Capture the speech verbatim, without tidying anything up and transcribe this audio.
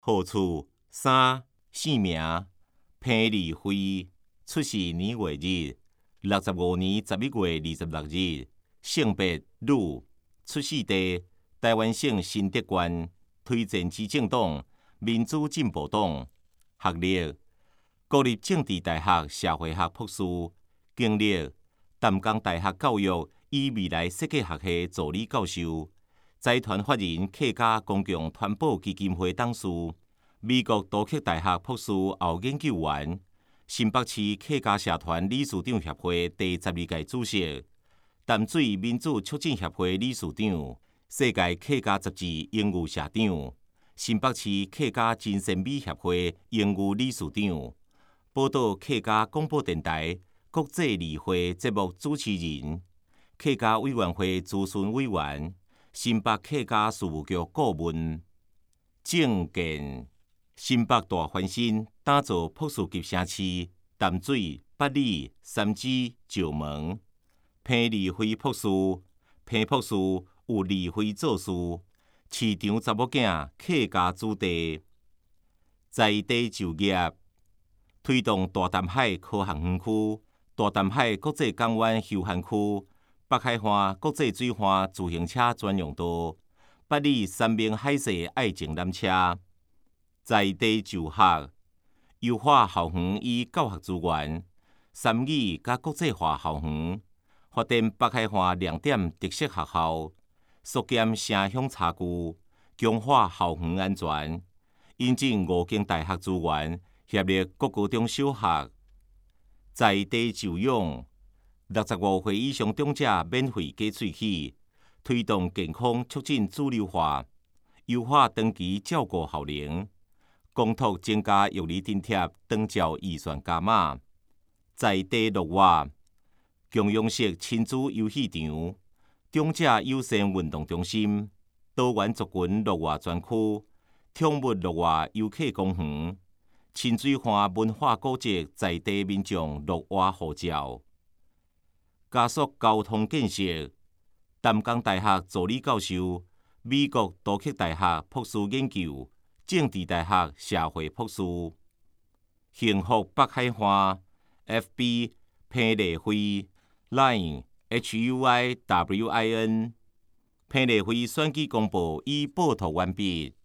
号厝三姓名潘丽辉，出世年月日六十五年十一月二十六日，性别女，出世地台湾省新竹县，推荐之政党民主进步党，学历国立政治大学社会学博士，经历淡江大学教育与未来设计学系助理教授，财团法人客家公共团保基金会董事，美国杜克大学博士后研究员，新北市客家社团理事长协会第十二届主席，淡水民主促进协会理事长，世界客家杂志荣誉社长，新北市客家真善美协会荣誉理事长，报道客家广播电台国际例会节目主持人，客家委员会咨询委员，新北客家事务局顾问，政见。新北大翻新，打造朴素级城市。淡水、八里、三芝、石门。潘丽辉博士，潘博士有丽辉做事。市场查某囝，客家子弟。在地就业，推动大淡海科学园区、大淡海国际港湾休闲区、北海岸国际水岸自行车专用道、八里三明海誓爱情缆车。在地就学，优化校园与教学资源，三语甲国际化校园，发展北海岸亮点特色学校，缩减城乡差距，强化校园安全，引进五间大学资源，协力各高中小学。在地就养，六十五岁以上长者免费加喙齿，推动健康促进主流化，优化长期照顾效能。公托增加育儿津贴，长照预算加码。在地乐活，共用式亲子游戏场、长者友善运动中心、多元族群乐活专区、宠物乐活游客公园、清水湾文化古迹在地民众乐活护照。加速交通建设，淡江大学助理教授，美国杜克大学博士研究。政治大学社会博士，幸福北海岸 F B 潘丽辉 Line H U I W I N 潘丽辉选举公布已报道完毕。